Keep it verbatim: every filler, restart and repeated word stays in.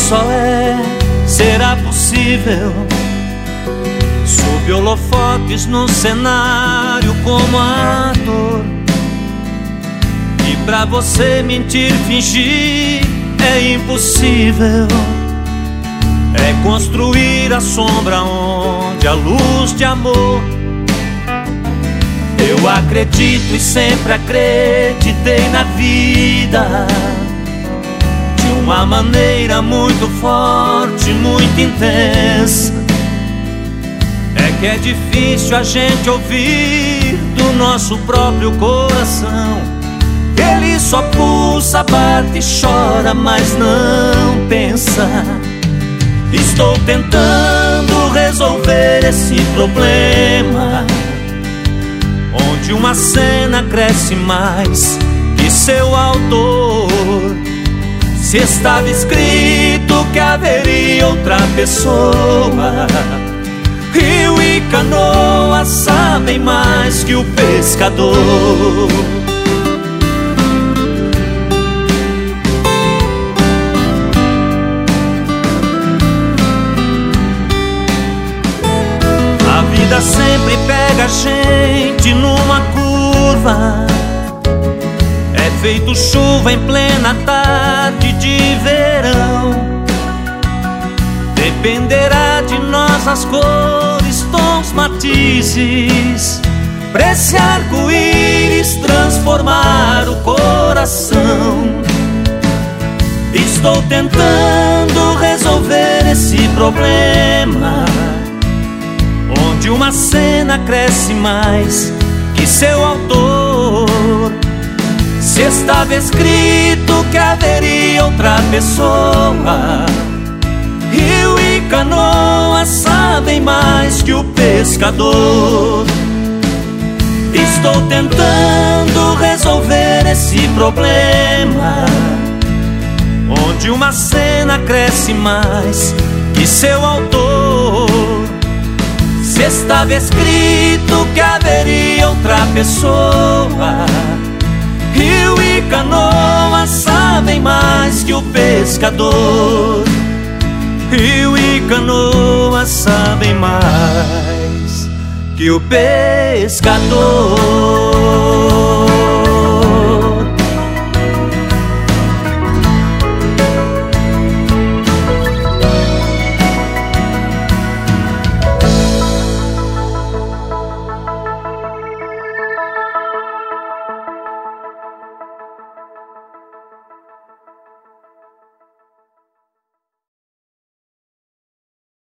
só é, será possível. Sob holofotes no cenário como ator. E pra você mentir, fingir é impossível. É construir a sombra onde a luz de amor. Eu acredito e sempre acreditei na vida de uma maneira muito forte, muito intensa. É que é difícil a gente ouvir do nosso próprio coração. Ele só pulsa, bate e chora, mas não pensa. Estou tentando resolver esse problema, onde uma cena cresce mais que seu autor. Se estava escrito que haveria outra pessoa, rio e canoa sabem mais que o pescador. A vida sempre pega a gente numa curva. É feito chuva em plena tarde de verão. Dependerá de nós as cores, tons, matizes, pra esse arco-íris transformar o coração. Estou tentando resolver esse problema, onde uma cena cresce mais que seu autor. Se estava escrito que haveria outra pessoa, rio e canoa sabem mais que o pescador. Estou tentando resolver esse problema, onde uma cena cresce mais que seu autor. Se estava escrito que haveria outra pessoa, rio e canoa sabem mais que o pescador. Rio e canoa sabem mais que o pescador.